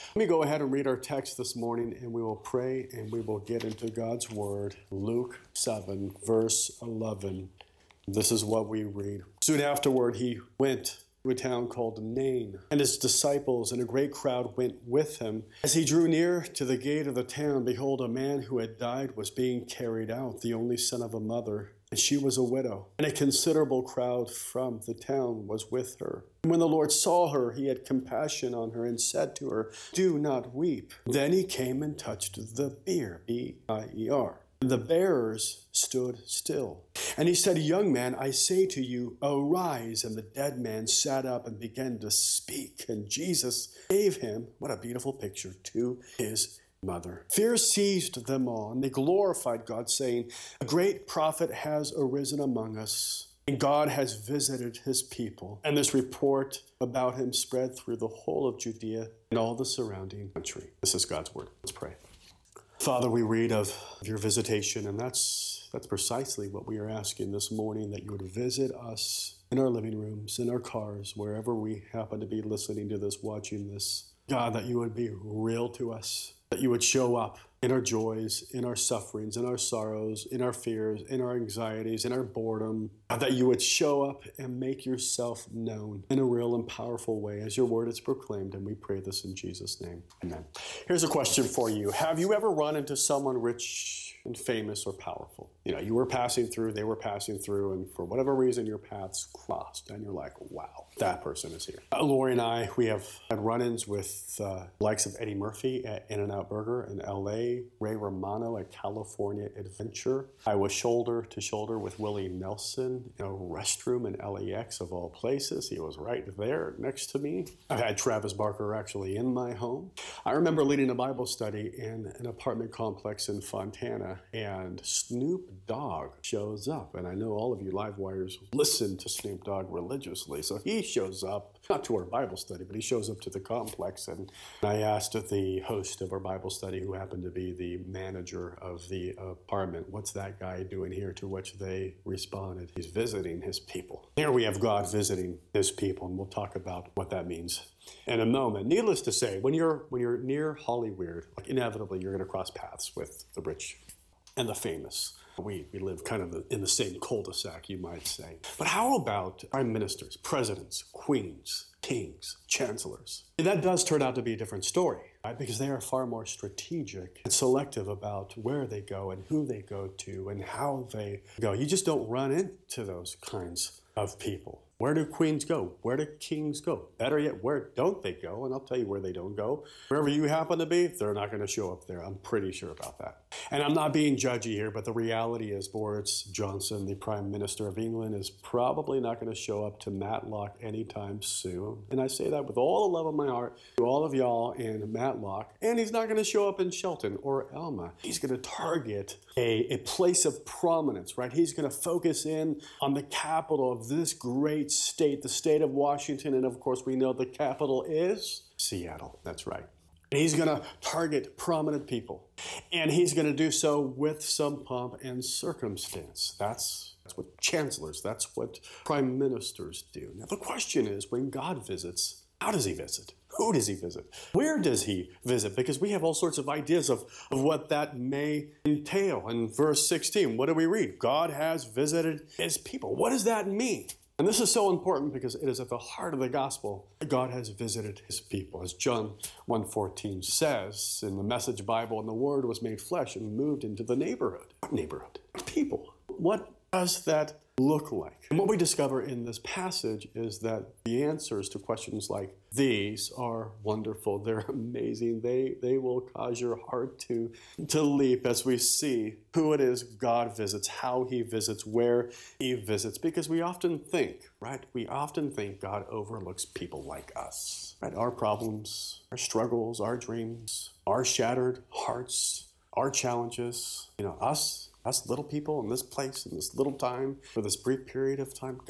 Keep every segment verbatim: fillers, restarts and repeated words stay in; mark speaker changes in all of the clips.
Speaker 1: Let me go ahead and read our text this morning, and we will pray, and we will get into God's Word. Luke seven, verse eleven. This is what we read. Soon afterward, he went to a town called Nain, and his disciples and a great crowd went with him. As he drew near to the gate of the town, behold, a man who had died was being carried out, the only son of a mother, and she was a widow. And a considerable crowd from the town was with her. And when the Lord saw her, he had compassion on her and said to her, "Do not weep." Then he came and touched the bier, B I E R. The bearers stood still. And he said, "Young man, I say to you, arise." And the dead man sat up and began to speak. And Jesus gave him, what a beautiful picture, to his mother. Fear seized them all, and they glorified God, saying, "A great prophet has arisen among us, and God has visited his people." And this report about him spread through the whole of Judea and all the surrounding country. This is God's word. Let's pray. Father, we read of your visitation, and that's that's precisely what we are asking this morning, that you would visit us in our living rooms, in our cars, wherever we happen to be listening to this, watching this. God, that you would be real to us, that you would show up in our joys, in our sufferings, in our sorrows, in our fears, in our anxieties, in our boredom, that you would show up and make yourself known in a real and powerful way as your word is proclaimed, and we pray this in Jesus' name. Amen. Here's a question for you. Have you ever run into someone rich and famous or powerful? You know, you were passing through, they were passing through, and for whatever reason, your paths crossed, and you're like, wow, that person is here. Uh, Lori and I, we have had run-ins with uh, likes of Eddie Murphy at In-N-Out Burger in L A, Ray Romano at California Adventure. I was shoulder to shoulder with Willie Nelson in a restroom in L A X of all places. He was right there next to me. I've had Travis Barker actually in my home. I remember leading a Bible study in an apartment complex in Fontana, and Snoop Dogg shows up. And I know all of you live wires listen to Snoop Dogg religiously. So he shows up, not to our Bible study, but he shows up to the complex. And I asked the host of our Bible study, who happened to be the manager of the apartment, "What's that guy doing here?" To which they responded, "He's visiting his people." Here we have God visiting his people, and we'll talk about what that means in a moment. Needless to say, when you're when you're near Hollywood, like inevitably you're going to cross paths with the rich and the famous. We, we live kind of in the same cul-de-sac, you might say. But how about prime ministers, presidents, queens, kings, chancellors? And that does turn out to be a different story, right? Because they are far more strategic and selective about where they go and who they go to and how they go. You just don't run into those kinds of people. Where do queens go? Where do kings go? Better yet, where don't they go? And I'll tell you where they don't go. Wherever you happen to be, they're not going to show up there. I'm pretty sure about that. And I'm not being judgy here, but the reality is Boris Johnson, the Prime Minister of England, is probably not going to show up to Matlock anytime soon. And I say that with all the love of my heart to all of y'all in Matlock. And he's not going to show up in Shelton or Elma. He's going to target a, a place of prominence, right? He's going to focus in on the capital of this great state, the state of Washington, and of course we know the capital is Seattle. That's right. And he's going to target prominent people, and he's going to do so with some pomp and circumstance. That's, that's what chancellors, that's what prime ministers do. Now the question is, when God visits, how does he visit? Who does he visit? Where does he visit? Because we have all sorts of ideas of, of what that may entail. In verse sixteen, what do we read? God has visited his people. What does that mean? And this is so important because it is at the heart of the gospel that God has visited his people. As John one fourteen says in the Message Bible, "And the Word was made flesh and moved into the neighborhood." What neighborhood? People. What does that look like? And what we discover in this passage is that the answers to questions like these are wonderful. They're amazing. They they will cause your heart to, to leap as we see who it is God visits, how he visits, where he visits. Because we often think, right? We often think God overlooks people like us, right? Our problems, our struggles, our dreams, our shattered hearts, our challenges, you know, us. Us little people in this place, in this little time, for this brief period of time, God,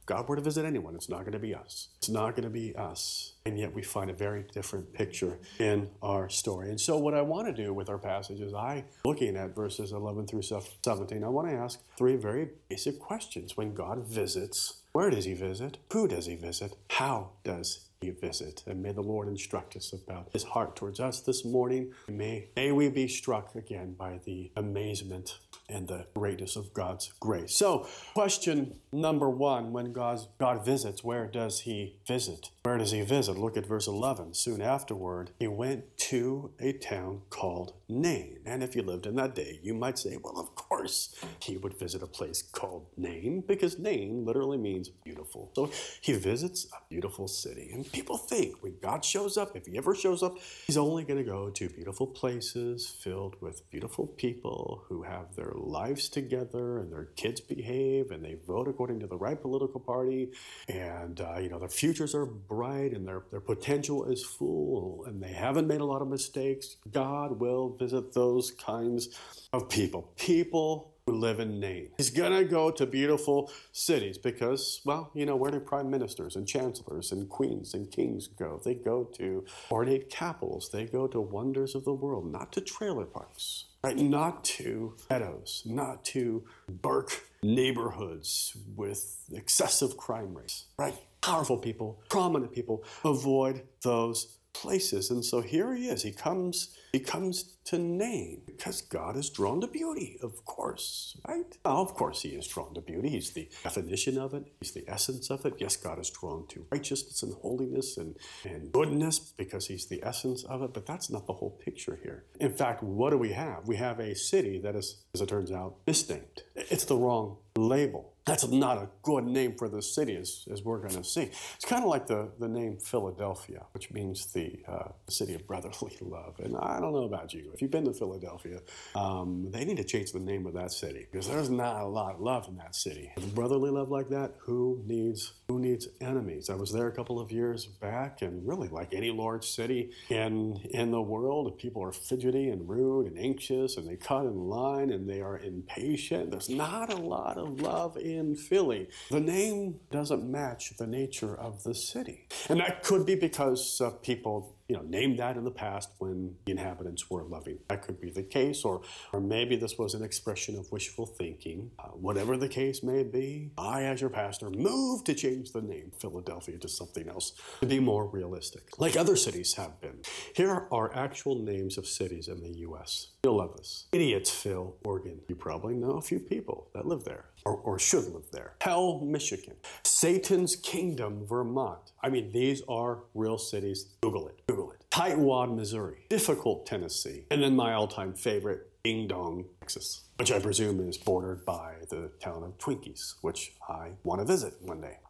Speaker 1: God were to visit anyone, it's not going to be us. It's not going to be us. And yet we find a very different picture in our story. And so what I want to do with our passage is I, looking at verses eleven through seventeen, I want to ask three very basic questions. When God visits, where does he visit? Who does he visit? How does he visit? And may the Lord instruct us about his heart towards us this morning. May, may we be struck again by the amazement and the greatness of God's grace. So, question number one, when God's, God visits, where does he visit? Where does he visit? Look at verse eleven. Soon afterward, he went to a town called Nain. And if you lived in that day, you might say, well, of course he would visit a place called Nain, because Nain literally means beautiful. So he visits a beautiful city. And people think when God shows up, if he ever shows up, he's only going to go to beautiful places filled with beautiful people who have their lives together and their kids behave and they vote according to the right political party, and uh, you know, their futures are bright and their, their potential is full and they haven't made a lot of mistakes. God will visit those kinds of people. People who live in Nain. He's going to go to beautiful cities because, well, you know, where do prime ministers and chancellors and queens and kings go? They go to ornate capitals. They go to wonders of the world, not to trailer parks. Right, not to ghettos, not to Burke neighborhoods with excessive crime rates. Right, powerful people, prominent people avoid those places. And so here he is. He comes, he comes to Nain because God is drawn to beauty, of course, right? Oh, of course he is drawn to beauty. He's the definition of it. He's the essence of it. Yes, God is drawn to righteousness and holiness and, and goodness because he's the essence of it. But that's not the whole picture here. In fact, what do we have? We have a city that is, as it turns out, misnamed. It's the wrong label. That's not a good name for the city, as, as we're going to see. It's kind of like the, the name Philadelphia, which means the uh, city of brotherly love. And I don't know about you. If you've been to Philadelphia, um, they need to change the name of that city because there's not a lot of love in that city. With brotherly love like that, who needs who needs enemies? I was there a couple of years back, and really, like any large city in, in the world, people are fidgety and rude and anxious, and they cut in line, and they are impatient. There's not a lot of love in Philly. The name doesn't match the nature of the city. And that could be because uh, people, you know, named that in the past when the inhabitants were loving. That could be the case, or, or maybe this was an expression of wishful thinking. Uh, whatever the case may be, I, as your pastor, moved to change the name Philadelphia to something else to be more realistic, like other cities have been. Here are actual names of cities in the U S You'll love this. Idiottsville, Oregon. You probably know a few people that live there, or, or should live there. Hell, Michigan. Satan's Kingdom, Vermont. I mean, these are real cities. Google it. Google it. Tightwad, Missouri. Difficult, Tennessee. And then my all-time favorite, Ding Dong, Texas, which I presume is bordered by the town of Twinkies, which I want to visit one day.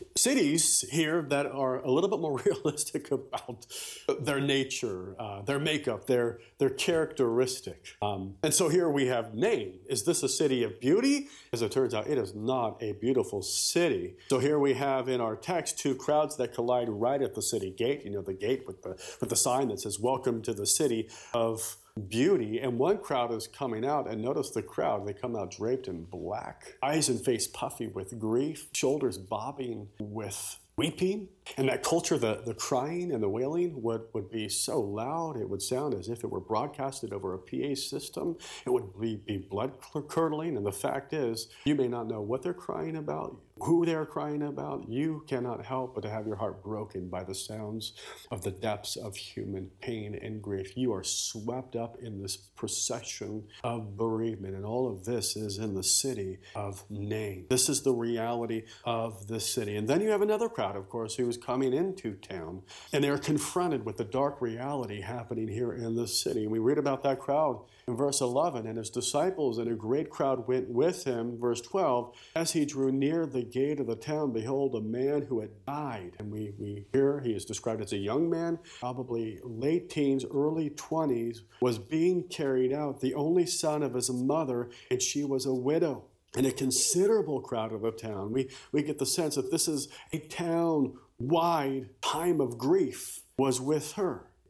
Speaker 1: Cities here that are a little bit more realistic about their nature, uh, their makeup, their, their characteristic. Um, and so here we have Nain. Is this a city of beauty? As it turns out, it is not a beautiful city. So here we have in our text two crowds that collide right at the city gate. You know, the gate with the, with the sign that says, "Welcome to the city of beauty." And one crowd is coming out, and notice the crowd, they come out draped in black, eyes and face puffy with grief, shoulders bobbing with weeping. And that culture, the, the crying and the wailing would, would be so loud, it would sound as if it were broadcasted over a P A system. It would be, be blood-curdling. And the fact is, you may not know what they're crying about, who they're crying about. You cannot help but to have your heart broken by the sounds of the depths of human pain and grief. You are swept up in this procession of bereavement. And all of this is in the city of Nain. This is the reality of the city. And then you have another crowd, of course, who is coming into town, and they're confronted with the dark reality happening here in the city. And we read about that crowd in verse eleven, and his disciples and a great crowd went with him, verse twelve, as he drew near the gate of the town, behold, a man who had died. And we, we hear he is described as a young man, probably late teens, early twenties, was being carried out, the only son of his mother, and she was a widow. And a considerable crowd of the town. We, we get the sense that this is a town-wide time of grief was with her.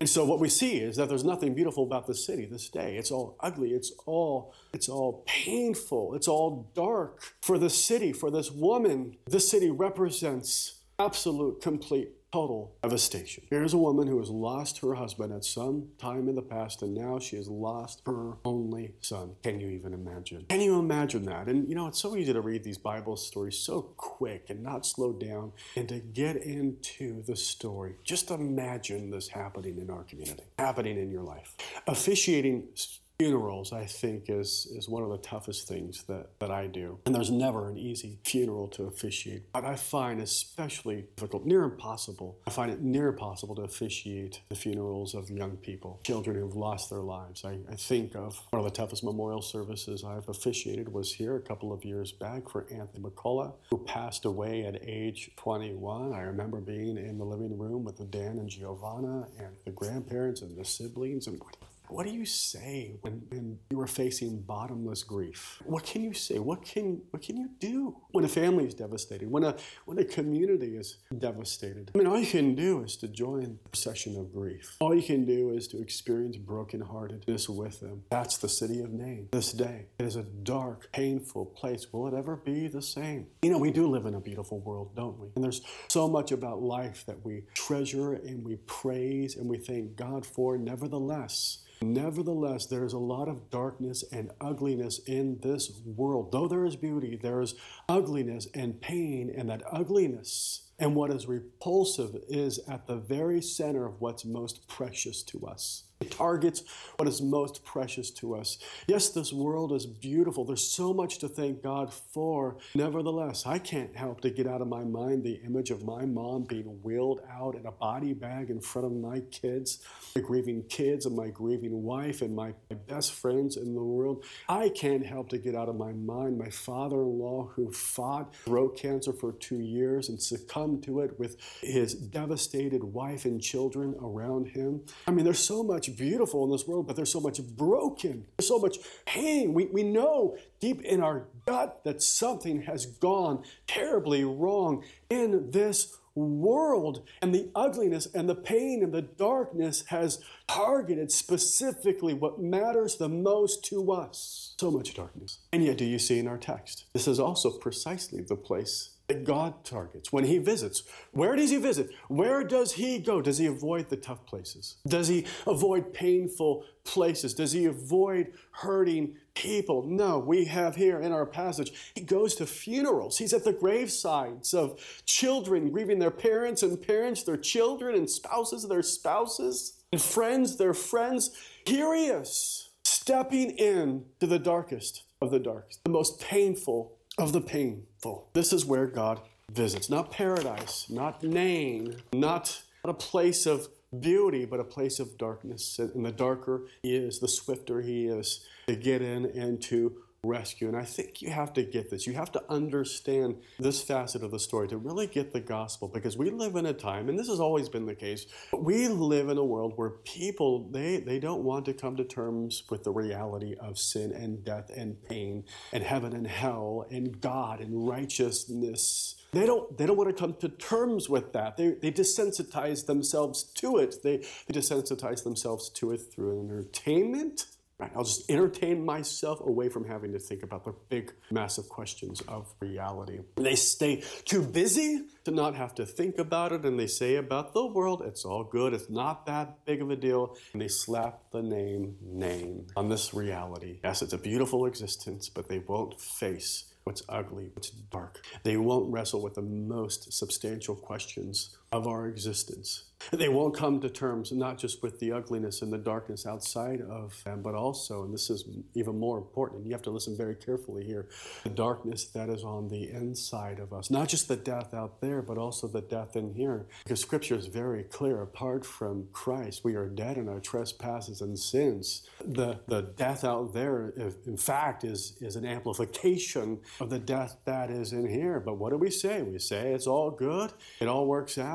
Speaker 1: And so what we see is that there's nothing beautiful about the city this day. It's all ugly. It's all, it's all painful. It's all dark for the city, for this woman. This city represents absolute, complete, total devastation. Here's a woman who has lost her husband at some time in the past, and now she has lost her only son. Can you even imagine? Can you imagine that? And you know, it's so easy to read these Bible stories so quick and not slow down and to get into the story. Just imagine this happening in our community, happening in your life. Officiating funerals, I think, is, is one of the toughest things that, that I do. And there's never an easy funeral to officiate. But I find especially difficult, near impossible. I find it near impossible to officiate the funerals of young people, children who've lost their lives. I, I think of one of the toughest memorial services I've officiated was here a couple of years back for Anthony McCullough, who passed away at age twenty-one. I remember being in the living room with Dan and Giovanna and the grandparents and the siblings, and what What do you say when, when you are facing bottomless grief? What can you say? What can what can you do when a family is devastated? When a when a community is devastated? I mean, all you can do is to join the procession of grief. All you can do is to experience brokenheartedness with them. That's the city of Nain this day. It is a dark, painful place. Will it ever be the same? You know, we do live in a beautiful world, don't we? And there's so much about life that we treasure and we praise and we thank God for. Nevertheless, Nevertheless, there is a lot of darkness and ugliness in this world. Though there is beauty, there is ugliness and pain, and that ugliness and what is repulsive is at the very center of what's most precious to us. It targets what is most precious to us. Yes, this world is beautiful. There's so much to thank God for. Nevertheless, I can't help to get out of my mind the image of my mom being wheeled out in a body bag in front of my kids, my grieving kids and my grieving wife and my best friends in the world. I can't help to get out of my mind my father-in-law who fought throat cancer for two years and succumbed to it with his devastated wife and children around him. I mean, there's so much beautiful in this world, but there's so much broken. There's so much pain. We, we know deep in our gut that something has gone terribly wrong in this world, and the ugliness and the pain and the darkness has targeted specifically what matters the most to us. So much darkness. And yet, do you see in our text? This is also precisely the place that God targets when he visits. Where does he visit? Where does he go? Does he avoid the tough places? Does he avoid painful places? Does he avoid hurting people? No, we have here in our passage, he goes to funerals. He's at the gravesides of children grieving their parents and parents, their children and spouses, their spouses, and friends, their friends. Here he is, stepping in to the darkest of the dark, the most painful of the painful. This is where God visits. Not paradise, not Nain, not a place of beauty, but a place of darkness. And the darker he is, the swifter he is to get in and to rescue. And I think you have to get this. You have to understand this facet of the story to really get the gospel, because we live in a time, and this has always been the case, but we live in a world where people, they, they don't want to come to terms with the reality of sin and death and pain and heaven and hell and God and righteousness. They don't, they don't want to come to terms with that. They, they desensitize themselves to it. They, they desensitize themselves to it through entertainment. Right, I'll just entertain myself away from having to think about the big, massive questions of reality. They stay too busy to not have to think about it, and they say about the world, it's all good, it's not that big of a deal, and they slap the name Nain on this reality. Yes, it's a beautiful existence, but they won't face what's ugly, what's dark. They won't wrestle with the most substantial questions of our existence. They won't come to terms not just with the ugliness and the darkness outside of them, but also, and this is even more important, you have to listen very carefully here, the darkness that is on the inside of us. Not just the death out there, but also the death in here. Because Scripture is very clear. Apart from Christ, we are dead in our trespasses and sins. The, the death out there, in fact, is, is an amplification of the death that is in here. But what do we say? We say it's all good. It all works out.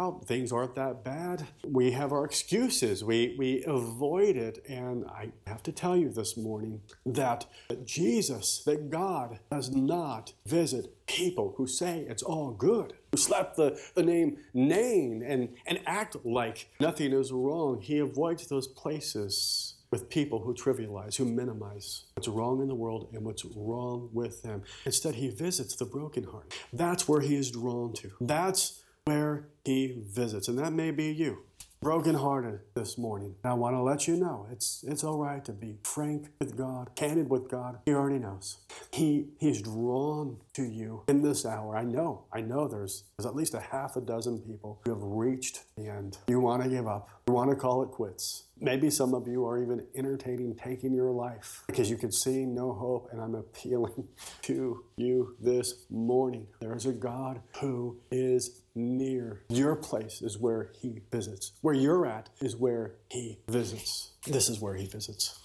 Speaker 1: well, things aren't that bad. We have our excuses. We, we avoid it. And I have to tell you this morning that Jesus, that God does not visit people who say it's all good, who slap the, the name name and, and act like nothing is wrong. He avoids those places with people who trivialize, who minimize what's wrong in the world and what's wrong with them. Instead, he visits the brokenhearted. That's where he is drawn to. That's where he visits. And that may be you, brokenhearted this morning. I want to let you know it's it's all right to be frank with God, candid with God. He already knows. He He's drawn to you in this hour. I know, I know there's, there's at least a half a dozen people who have reached the end. You want to give up. You want to call it quits. Maybe some of you are even entertaining taking your life because you can see no hope, and I'm appealing to you this morning. There is a God who is near. Your place is where he visits. Where you're at is where he visits. This is where he visits.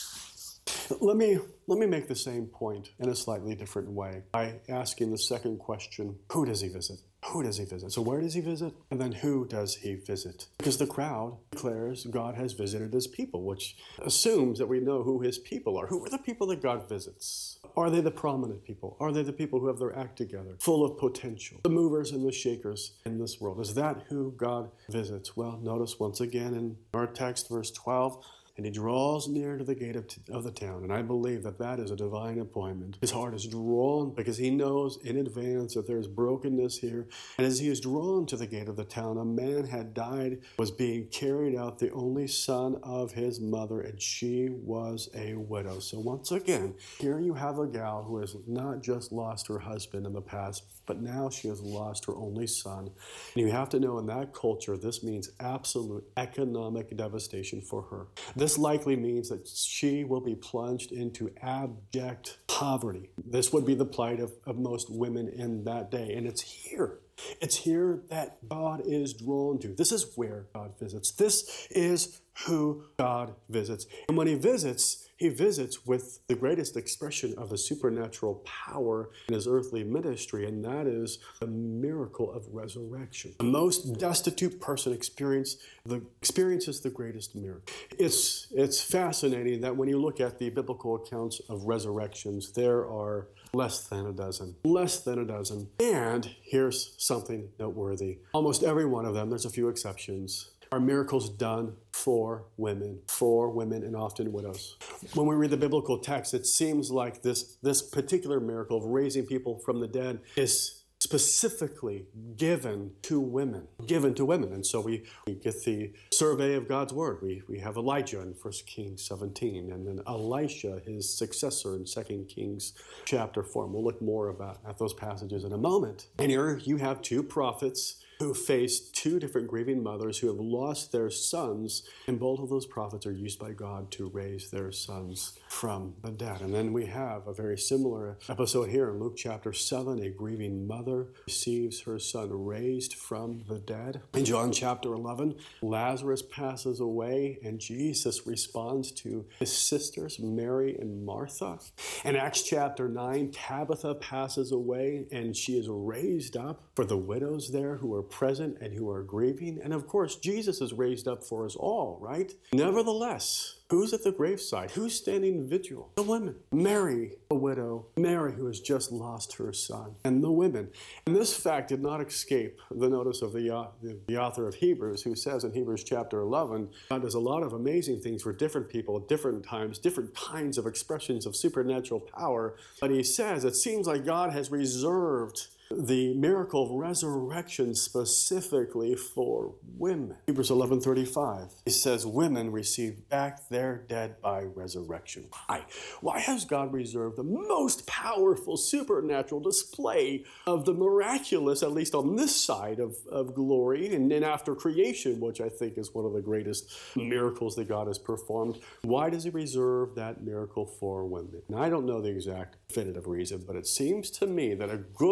Speaker 1: Let me, let me make the same point in a slightly different way by asking the second question, who does he visit? Who does he visit? So where does he visit? And then who does he visit? Because the crowd declares God has visited his people, which assumes that we know who his people are. Who are the people that God visits? Are they the prominent people? Are they the people who have their act together, full of potential? The movers and the shakers in this world. Is that who God visits? Well, notice once again in our text, verse twelve, and he draws near to the gate of, t- of the town. And I believe that that is a divine appointment. His heart is drawn because he knows in advance that there's brokenness here. And as he is drawn to the gate of the town, a man had died, was being carried out, the only son of his mother, and she was a widow. So once again, here you have a gal who has not just lost her husband in the past, but now she has lost her only son. And you have to know in that culture, this means absolute economic devastation for her. This likely means that she will be plunged into abject poverty. This would be the plight of, of most women in that day. And it's here. It's here that God is drawn to. This is where God visits. This is who God visits. And when he visits, he visits with the greatest expression of the supernatural power in his earthly ministry, and that is the miracle of resurrection. The most destitute person experience the, experiences the greatest miracle. It's, it's fascinating that when you look at the biblical accounts of resurrections, there are less than a dozen. Less than a dozen. And here's something noteworthy. Almost every one of them, there's a few exceptions, are miracles done for women, for women and often widows. When we read the biblical text, it seems like this, this particular miracle of raising people from the dead is specifically given to women, given to women. And so we, we get the survey of God's word. We, we have Elijah in First Kings seventeen, and then Elisha, his successor, in Second Kings chapter four. And we'll look more about at those passages in a moment. And here you have two prophets who face two different grieving mothers who have lost their sons, and both of those prophets are used by God to raise their sons from the dead. And then we have a very similar episode here in Luke chapter seven. A grieving mother receives her son raised from the dead. In John chapter eleven, Lazarus passes away, and Jesus responds to his sisters, Mary and Martha. In Acts chapter nine, Tabitha passes away, and she is raised up for the widows there who are present and who are grieving. And of course, Jesus is raised up for us all, right? Nevertheless, who's at the graveside? Who's standing vigil? The women. Mary, a widow. Mary, who has just lost her son. And the women. And this fact did not escape the notice of the, uh, the, the author of Hebrews, who says in Hebrews chapter eleven, God does a lot of amazing things for different people at different times, different kinds of expressions of supernatural power. But he says it seems like God has reserved the miracle of resurrection specifically for women. Hebrews eleven thirty-five, it says women receive back their dead by resurrection. Why? Why has God reserved the most powerful supernatural display of the miraculous, at least on this side of, of glory, and then after creation, which I think is one of the greatest miracles that God has performed? Why does he reserve that miracle for women? Now, I don't know the exact definitive reason, but it seems to me that a good run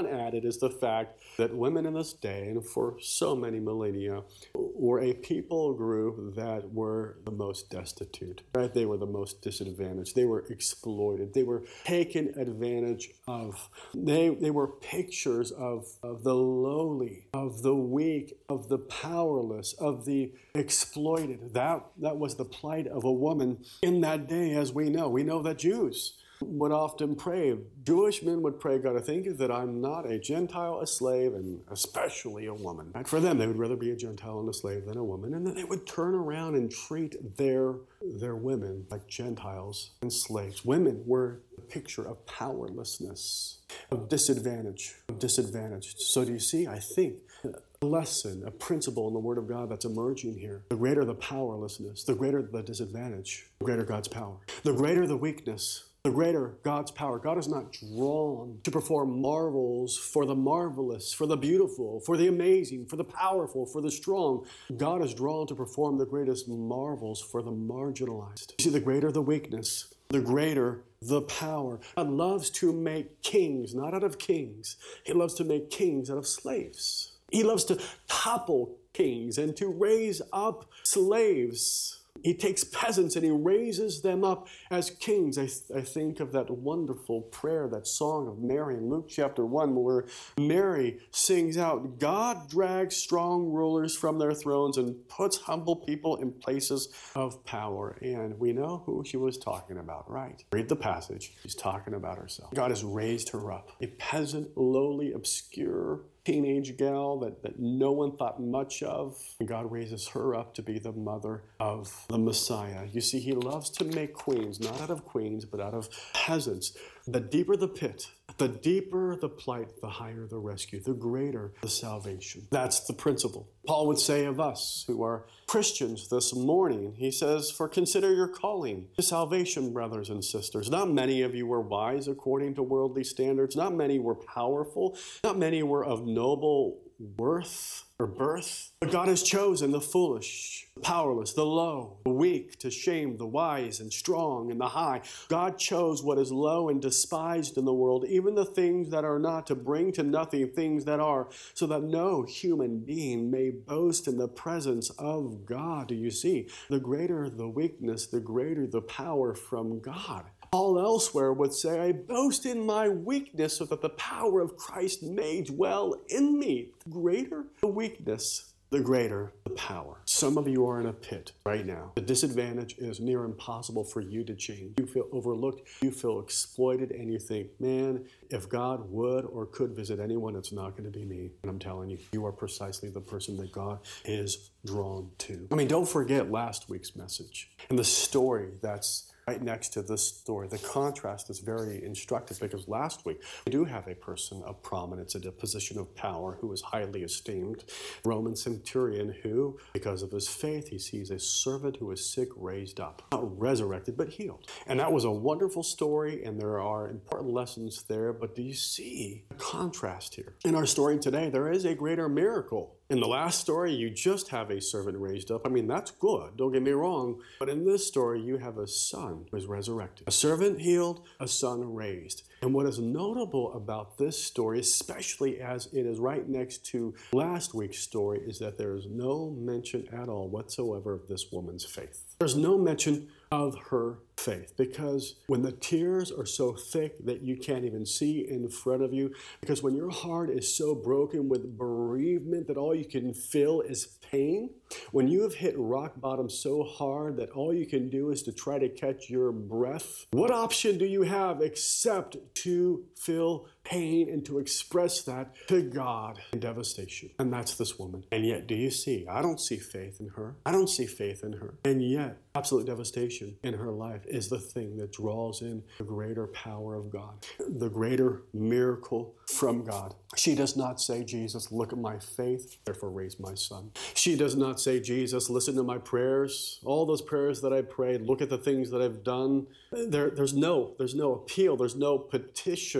Speaker 1: John added is the fact that women in this day, and for so many millennia, were a people group that were the most destitute, right? They were the most disadvantaged. They were exploited. They were taken advantage of. They, they were pictures of, of the lowly, of the weak, of the powerless, of the exploited. That, that was the plight of a woman in that day, as we know. We know that Jews would often pray. Jewish men would pray, God, I thank you that I'm not a Gentile, a slave, and especially a woman. Right? For them, they would rather be a Gentile and a slave than a woman. And then they would turn around and treat their, their women like Gentiles and slaves. Women were a picture of powerlessness, of disadvantage, of disadvantage. So do you see, I think, a lesson, a principle in the Word of God that's emerging here. The greater the powerlessness, the greater the disadvantage, the greater God's power. The greater the weakness, the greater God's power. God is not drawn to perform marvels for the marvelous, for the beautiful, for the amazing, for the powerful, for the strong. God is drawn to perform the greatest marvels for the marginalized. You see, the greater the weakness, the greater the power. God loves to make kings, not out of kings. He loves to make kings out of slaves. He loves to topple kings and to raise up slaves. He takes peasants and he raises them up as kings. I, th- I think of that wonderful prayer, that song of Mary in Luke chapter one, where Mary sings out, God drags strong rulers from their thrones and puts humble people in places of power. And we know who she was talking about, right? Read the passage. She's talking about herself. God has raised her up. A peasant, lowly, obscure teenage gal that, that no one thought much of. And God raises her up to be the mother of the Messiah. You see, he loves to make queens, not out of queens, but out of peasants. The deeper the pit, the deeper the plight, the higher the rescue, the greater the salvation. That's the principle. Paul would say of us who are Christians this morning, he says, for consider your calling to salvation, brothers and sisters. Not many of you were wise according to worldly standards. Not many were powerful. Not many were of noble worth or birth. But God has chosen the foolish, the powerless, the low, the weak to shame the wise and strong and the high. God chose what is low and despised in the world, even the things that are not, to bring to nothing things that are, so that no human being may boast in the presence of God. Do you see? The greater the weakness, the greater the power from God. Paul elsewhere would say, I boast in my weakness so that the power of Christ may dwell in me. The greater the weakness, the greater the power. Some of you are in a pit right now. The disadvantage is near impossible for you to change. You feel overlooked, you feel exploited, and you think, man, if God would or could visit anyone, it's not going to be me. And I'm telling you, you are precisely the person that God is drawn to. I mean, don't forget last week's message and the story that's right next to this story. The contrast is very instructive because last week we do have a person of prominence in a position of power who is highly esteemed, Roman centurion who, because of his faith, he sees a servant who is sick raised up, not resurrected, but healed. And that was a wonderful story, and there are important lessons there, but do you see the contrast here? In our story today, there is a greater miracle. In the last story, you just have a servant raised up. I mean, that's good, don't get me wrong. But in this story, you have a son who is resurrected. A servant healed, a son raised. And what is notable about this story, especially as it is right next to last week's story, is that there is no mention at all whatsoever of this woman's faith. There's no mention of her faith, because when the tears are so thick that you can't even see in front of you, because when your heart is so broken with bereavement that all you can feel is pain, when you have hit rock bottom so hard that all you can do is to try to catch your breath, what option do you have except to feel pain and to express that to God in devastation? And that's this woman. And yet, do you see? I don't see faith in her. I don't see faith in her. And yet, absolute devastation in her life is the thing that draws in the greater power of God, the greater miracle from God. She does not say, Jesus, look at my faith, therefore raise my son. She does not say, Jesus, listen to my prayers, all those prayers that I prayed, look at the things that I've done. There, there's no, there's no appeal, there's no petition.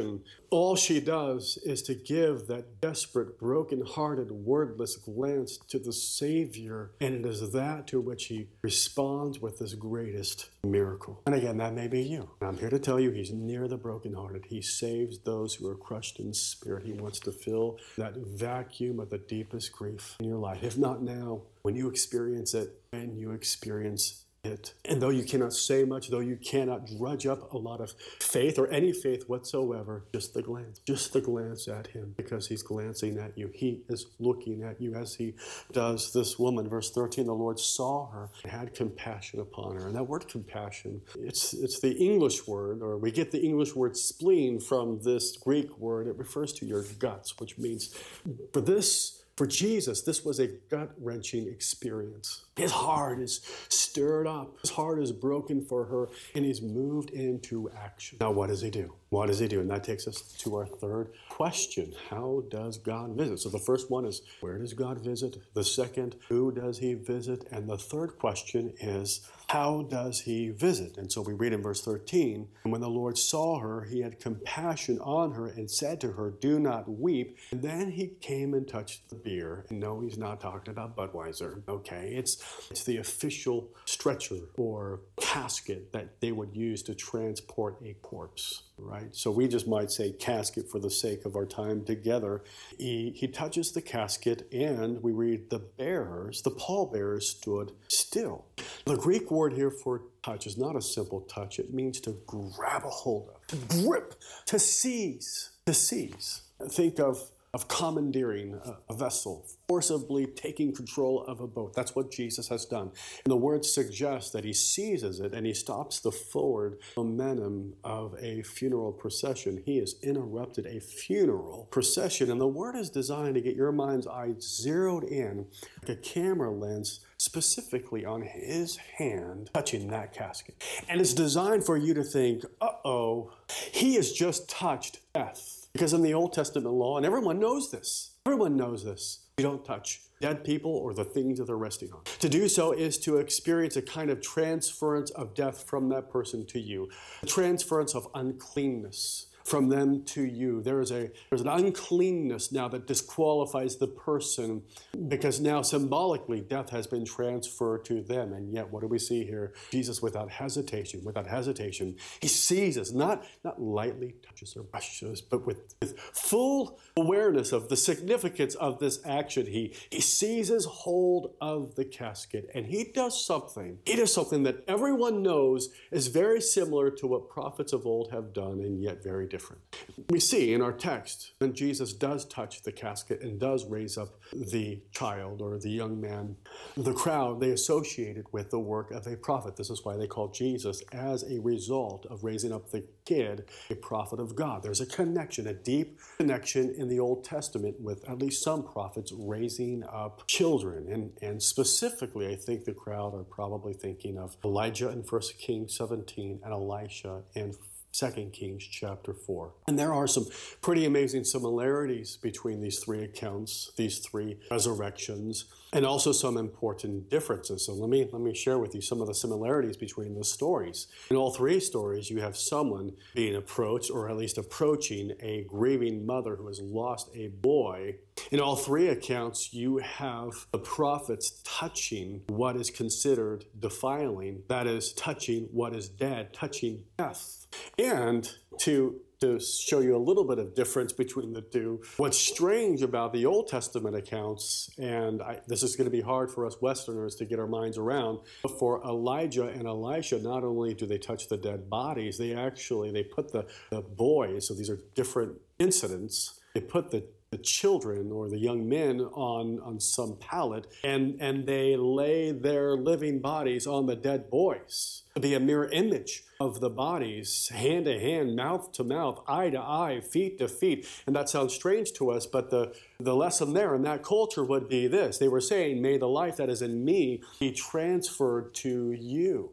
Speaker 1: all she does is to give that desperate, broken-hearted, wordless glance to the Savior, and it is that to which he responds with this greatest miracle. And again, that may be you. And I'm here to tell you, he's near the brokenhearted. He saves those who are crushed in spirit. He wants to fill that vacuum of the deepest grief in your life. If not now, when you experience it, and you experience it. And though you cannot say much, though you cannot drudge up a lot of faith or any faith whatsoever, just the glance, just the glance at him, because he's glancing at you. He is looking at you as he does this woman. Verse thirteen, the Lord saw her and had compassion upon her. And that word compassion, it's, it's the English word, or we get the English word spleen from this Greek word. It refers to your guts, which means for this For Jesus, this was a gut-wrenching experience. His heart is stirred up. His heart is broken for her, and he's moved into action. Now, what does he do? What does he do? And that takes us to our third question. How does God visit? So the first one is, where does God visit? The second, who does he visit? And the third question is, how does he visit? And so we read in verse thirteen, and when the Lord saw her, he had compassion on her and said to her, do not weep. And then he came and touched the beer. And no, he's not talking about Budweiser. Okay, it's, it's the official stretcher or casket that they would use to transport a corpse, right? So we just might say casket for the sake of our time together. He, he touches the casket, and we read the bearers, the pallbearers stood still. The Greek word here for touch is not a simple touch. It means to grab a hold of, to grip, to seize, to seize. Think of of commandeering a, a vessel, forcibly taking control of a boat. That's what Jesus has done. And the word suggests that he seizes it and he stops the forward momentum of a funeral procession. He has interrupted a funeral procession. And the word is designed to get your mind's eye zeroed in like a camera lens, specifically on his hand touching that casket. And it's designed for you to think, uh-oh, he has just touched death. Because in the Old Testament law, and everyone knows this, everyone knows this, you don't touch dead people or the things that they're resting on. To do so is to experience a kind of transference of death from that person to you, a transference of uncleanness from them to you. There is a there's an uncleanness now that disqualifies the person, because now symbolically death has been transferred to them. And yet what do we see here? Jesus, without hesitation, without hesitation, he seizes, not, not lightly touches or brushes, but with, with full awareness of the significance of this action. He, he seizes hold of the casket, and he does something. He does something that everyone knows is very similar to what prophets of old have done, and yet very different. We see in our text that Jesus does touch the casket and does raise up the child or the young man. The crowd, they associated with the work of a prophet. This is why they call Jesus, as a result of raising up the kid, a prophet of God. There's a connection, a deep connection in the Old Testament with at least some prophets raising up children. And, and specifically, I think the crowd are probably thinking of Elijah in First Kings seventeen and Elisha in Second Kings chapter four. And there are some pretty amazing similarities between these three accounts, these three resurrections, and also some important differences. So let me let me share with you some of the similarities between the stories. In all three stories, you have someone being approached, or at least approaching, a grieving mother who has lost a boy. In all three accounts, you have the prophets touching what is considered defiling, that is, touching what is dead, touching death. And to, to show you a little bit of difference between the two, what's strange about the Old Testament accounts, and I, this is going to be hard for us Westerners to get our minds around, but for Elijah and Elisha, not only do they touch the dead bodies, they actually, they put the, the boys, so these are different incidents, they put the the children or the young men on, on some pallet, and, and they lay their living bodies on the dead boys to be a mirror image of the bodies, hand to hand, mouth to mouth, eye to eye, feet to feet. And that sounds strange to us, but the, the lesson there in that culture would be this. They were saying, may the life that is in me be transferred to you.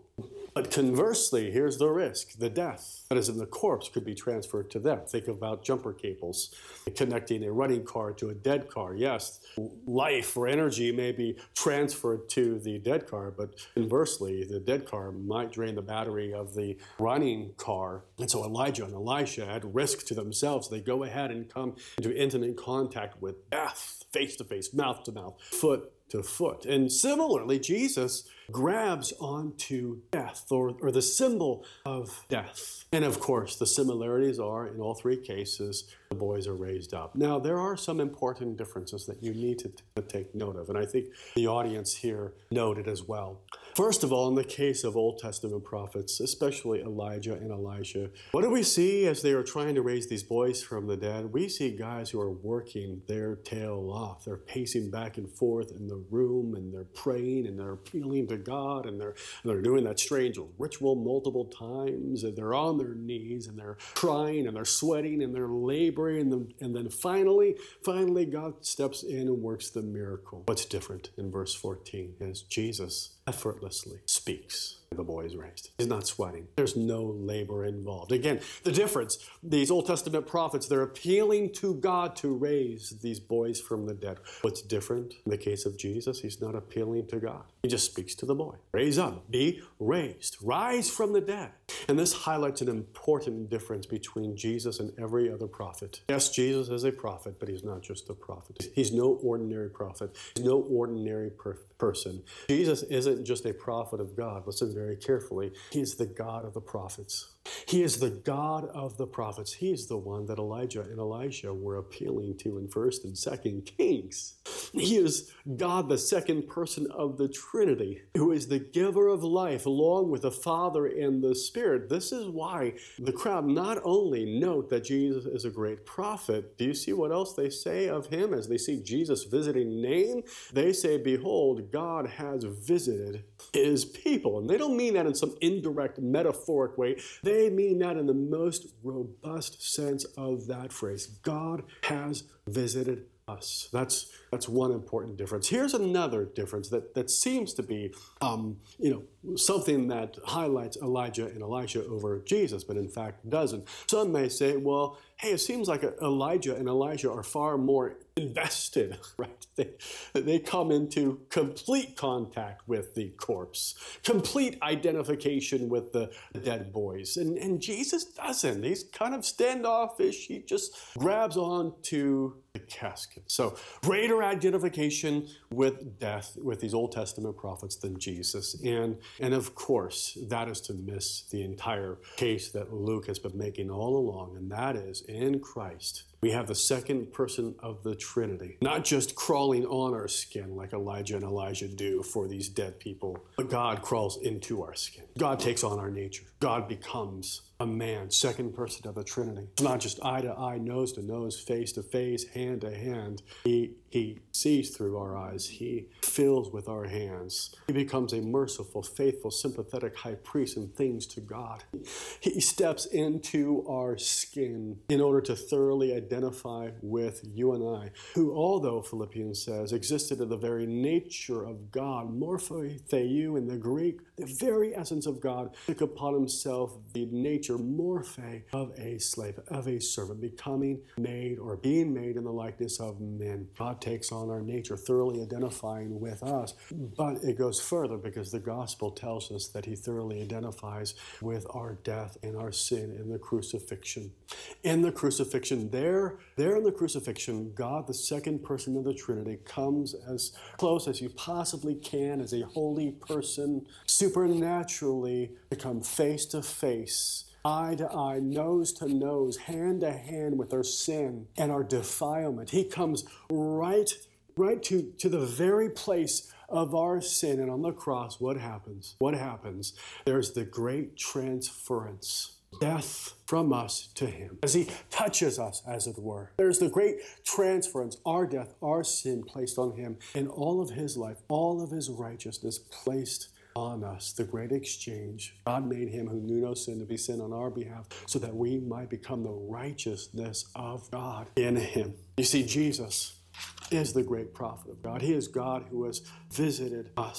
Speaker 1: But conversely, here's the risk. The death that is in the corpse could be transferred to them. Think about jumper cables connecting a running car to a dead car. Yes, life or energy may be transferred to the dead car, but conversely, the dead car might drain the battery of the running car. And so Elijah and Elisha had risk to themselves. They go ahead and come into intimate contact with death, face to face, mouth to mouth, foot to foot. And similarly, Jesus grabs onto death, or, or the symbol of death. And of course, the similarities are, in all three cases, the boys are raised up. Now, there are some important differences that you need to, to take note of, and I think the audience here noted as well. First of all, in the case of Old Testament prophets, especially Elijah and Elisha, what do we see as they are trying to raise these boys from the dead? We see guys who are working their tail off. They're pacing back and forth in the room, and they're praying, and they're appealing to God, and they're, they're doing that strange ritual multiple times, and they're on their knees, and they're crying, and they're sweating, and they're laboring, and, and then finally, finally God steps in and works the miracle. What's different in verse fourteen is Jesus effortlessly speaks. The boy is raised. He's not sweating. There's no labor involved. Again, the difference, these Old Testament prophets, they're appealing to God to raise these boys from the dead. What's different in the case of Jesus? He's not appealing to God. He just speaks to the boy. Raise up. Be raised. Rise from the dead. And this highlights an important difference between Jesus and every other prophet. Yes, Jesus is a prophet, but he's not just a prophet. He's no ordinary prophet. He's no ordinary per- person. Jesus isn't just a prophet of God. Listen very carefully. He is the God of the prophets. He is the God of the prophets. He is the one that Elijah and Elisha were appealing to in First and Second Kings. He is God, the second person of the Trinity, who is the giver of life, along with the Father and the Spirit. This is why the crowd not only note that Jesus is a great prophet. Do you see what else they say of him as they see Jesus visiting Nain? They say, behold, God has visited his people. And they don't mean that in some indirect, metaphoric way. They mean that in the most robust sense of that phrase. God has visited us. That's that's one important difference. Here's another difference that, that seems to be, um, you know, something that highlights Elijah and Elisha over Jesus, but in fact doesn't. Some may say, well, hey, it seems like Elijah and Elisha are far more invested, right? They, they come into complete contact with the corpse, complete identification with the dead boys. And, and Jesus doesn't. He's kind of standoffish. He just grabs on to the casket. So greater identification with death with these Old Testament prophets than Jesus. And, and of course, that is to miss the entire case that Luke has been making all along, and that is in Christ. We have the second person of the Trinity, not just crawling on our skin like Elijah and Elisha do for these dead people, but God crawls into our skin. God takes on our nature. God becomes a man, second person of the Trinity. It's not just eye to eye, nose to nose, face to face, hand to hand. He, he sees through our eyes. He fills with our hands. He becomes a merciful, faithful, sympathetic high priest in things to God. He steps into our skin in order to thoroughly identify with you and I, who, although Philippians says, existed in the very nature of God, morpho theou in the Greek, the very essence of God, took upon himself the nature morphe of a slave, of a servant, becoming made or being made in the likeness of men. God takes on our nature, thoroughly identifying with us. But it goes further because the gospel tells us that he thoroughly identifies with our death and our sin in the crucifixion. In the crucifixion, there, there in the crucifixion, God, the second person of the Trinity, comes as close as you possibly can as a holy person, supernaturally to come face to face, eye to eye, nose to nose, hand to hand with our sin and our defilement. He comes right, right to, to the very place of our sin. And on the cross, what happens? What happens? There's the great transference. Death from us to him. As he touches us, as it were. There's the great transference, our death, our sin placed on him, and all of his life, all of his righteousness placed on us. The great exchange. God made him who knew no sin to be sin on our behalf so that we might become the righteousness of God in him. You see, Jesus is the great prophet of God. He is God who has visited us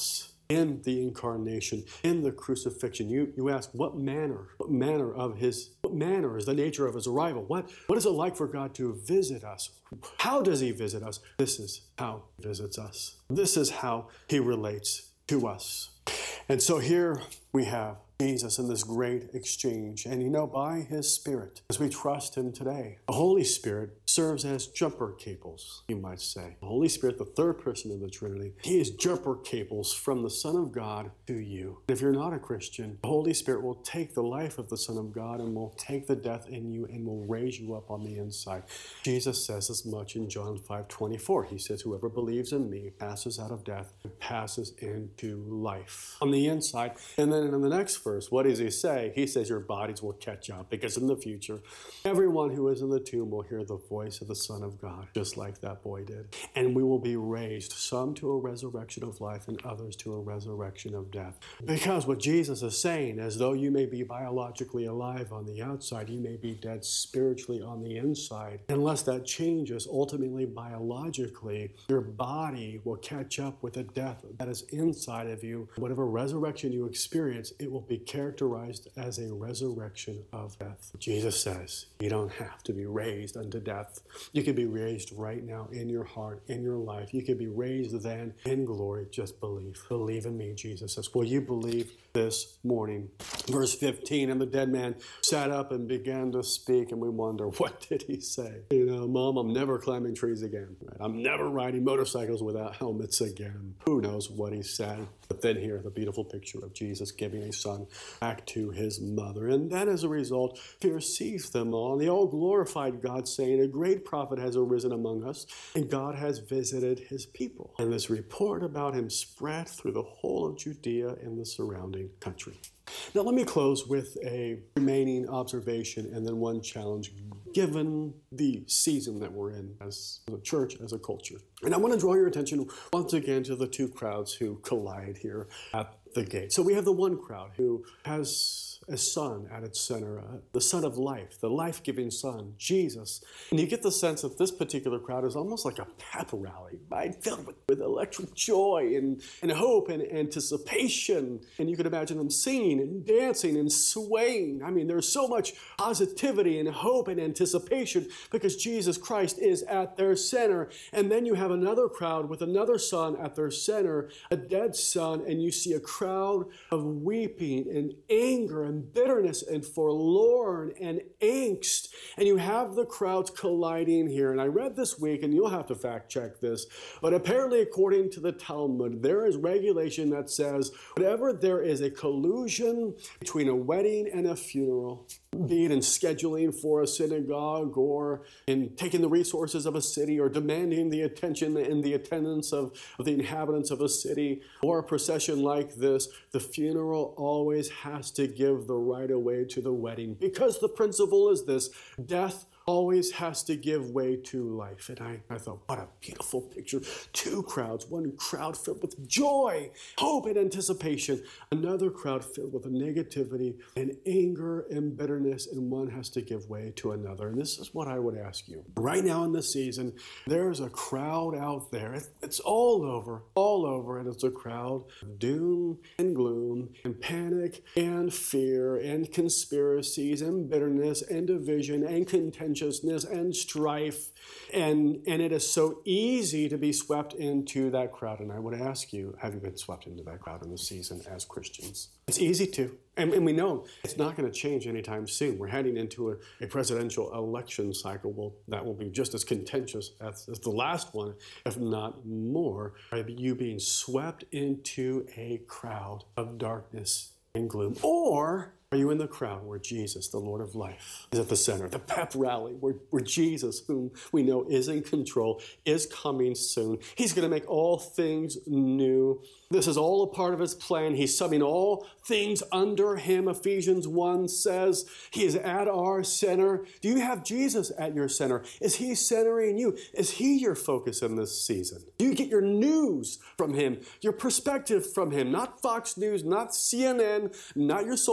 Speaker 1: in the incarnation, in the crucifixion. You, you ask, what manner, what manner of his, what manner is the nature of his arrival? What, what is it like for God to visit us? How does he visit us? This is how he visits us. This is how he relates to us. And so here we have Jesus in this great exchange. And you know, by his Spirit, as we trust him today, the Holy Spirit serves as jumper cables, you might say. The Holy Spirit, the third person of the Trinity, he is jumper cables from the Son of God to you. And if you're not a Christian, the Holy Spirit will take the life of the Son of God and will take the death in you and will raise you up on the inside. Jesus says as much in John five twenty-four. He says, whoever believes in me passes out of death and passes into life on the inside. And then in the next verse, what does he say? He says your bodies will catch up, because in the future, everyone who is in the tomb will hear the voice of the Son of God, just like that boy did. And we will be raised, some to a resurrection of life and others to a resurrection of death. Because what Jesus is saying, as though you may be biologically alive on the outside, you may be dead spiritually on the inside. Unless that changes, ultimately biologically, your body will catch up with the death that is inside of you. Whatever resurrection you experience, it will be characterized as a resurrection of death. Jesus says you don't have to be raised unto death. You can be raised right now in your heart, in your life. You can be raised then in glory. Just believe. Believe in me, Jesus says. Will you believe this morning? Verse fifteen, and the dead man sat up and began to speak, and we wonder, what did he say? You know, Mom, I'm never climbing trees again. Right? I'm never riding motorcycles without helmets again. Who knows what he said? But then here, the beautiful picture of Jesus giving a son back to his mother. And then as a result, fear seized them all. And they all glorified God, saying, a great prophet has arisen among us, and God has visited his people. And this report about him spread through the whole of Judea and the surrounding country. Now let me close with a remaining observation and then one challenge, given the season that we're in as a church, as a culture. And I want to draw your attention once again to the two crowds who collide here at the gate. So we have the one crowd who has a son at its center, uh, the Son of Life, the life-giving Son, Jesus. And you get the sense that this particular crowd is almost like a pep rally, right? Filled with, with electric joy and, and hope and anticipation. And you can imagine them singing and dancing and swaying. I mean, there's so much positivity and hope and anticipation because Jesus Christ is at their center. And then you have another crowd with another son at their center, a dead son, and you see a crowd of weeping and anger and bitterness and forlorn and angst. And you have the crowds colliding here. And I read this week, and you'll have to fact check this, but apparently according to the Talmud, there is regulation that says whenever there is a collusion between a wedding and a funeral, be it in scheduling for a synagogue or in taking the resources of a city or demanding the attention and the attendance of, of the inhabitants of a city, or a procession like this, the funeral always has to give the right of way to the wedding, because the principle is this: death always has to give way to life. And I, I thought, what a beautiful picture. Two crowds, one crowd filled with joy, hope, and anticipation. Another crowd filled with negativity and anger and bitterness, and one has to give way to another. And this is what I would ask you. Right now in this season, there's a crowd out there. It's, it's all over, all over, and it's a crowd of doom and gloom and panic and fear and conspiracies and bitterness and division and contention and strife, and, and it is so easy to be swept into that crowd. And I would ask you, have you been swept into that crowd in this season as Christians? It's easy to, and, and we know it's not going to change anytime soon. We're heading into a, a presidential election cycle well, that will be just as contentious as, as the last one, if not more. Are you being swept into a crowd of darkness and gloom? Or are you in the crowd where Jesus, the Lord of life, is at the center, the pep rally, where, where Jesus, whom we know is in control, is coming soon? He's going to make all things new. This is all a part of his plan. He's summing all things under him. Ephesians one says he is at our center. Do you have Jesus at your center? Is he centering you? Is he your focus in this season? Do you get your news from him, your perspective from him? Not Fox News, not C N N, not your social media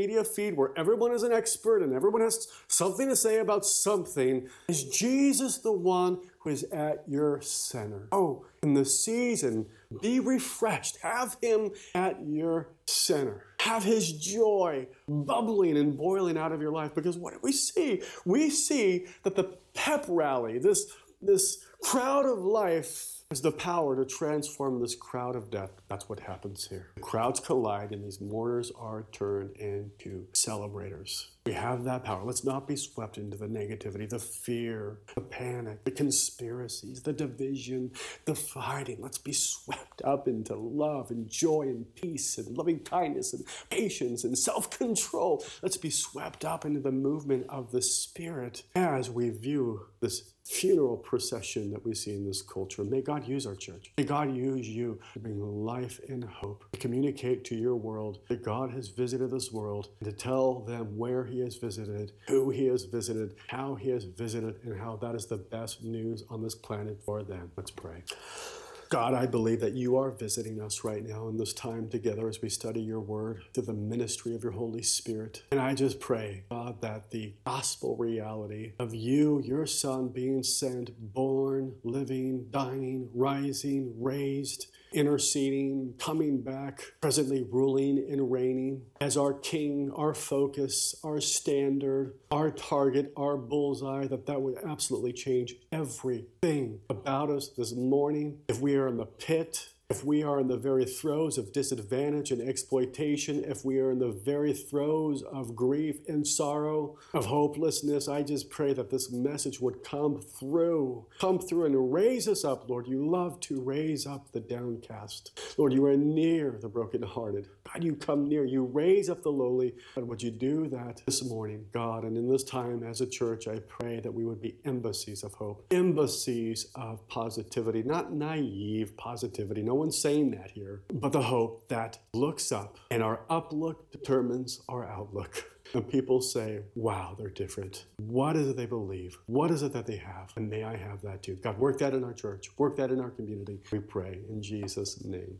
Speaker 1: media feed where everyone is an expert and everyone has something to say about something, is Jesus the one who is at your center? Oh, in the season, be refreshed. Have him at your center. Have his joy bubbling and boiling out of your life. Because what do we see? We see that the pep rally, this, this crowd of life, has the power to transform this crowd of death. That's what happens here. The crowds collide and these mourners are turned into celebrators. We have that power. Let's not be swept into the negativity, the fear, the panic, the conspiracies, the division, the fighting. Let's be swept up into love and joy and peace and loving kindness and patience and self-control. Let's be swept up into the movement of the Spirit as we view this funeral procession that we see in this culture. May God use our church. May God use you to bring life and hope, to communicate to your world that God has visited this world, and to tell them where he has visited, who he has visited, how he has visited, and how that is the best news on this planet for them. Let's pray. God, I believe that you are visiting us right now in this time together as we study your word through the ministry of your Holy Spirit. And I just pray, God, that the gospel reality of you, your Son, being sent, born, living, dying, rising, raised, interceding, coming back, presently ruling and reigning as our King, our focus, our standard, our target, our bullseye, that that would absolutely change everything about us this morning. If we are in the pit, if we are in the very throes of disadvantage and exploitation, if we are in the very throes of grief and sorrow, of hopelessness, I just pray that this message would come through, come through and raise us up, Lord. You love to raise up the downcast. Lord, you are near the brokenhearted. God, you come near. You raise up the lowly. And would you do that this morning, God? And in this time as a church, I pray that we would be embassies of hope, embassies of positivity, not naive positivity. No one's saying that here, but the hope that looks up, and our uplook determines our outlook. And people say, wow, they're different. What is it they believe? What is it that they have? And may I have that too. God, work that in our church. Work that in our community. We pray in Jesus' name.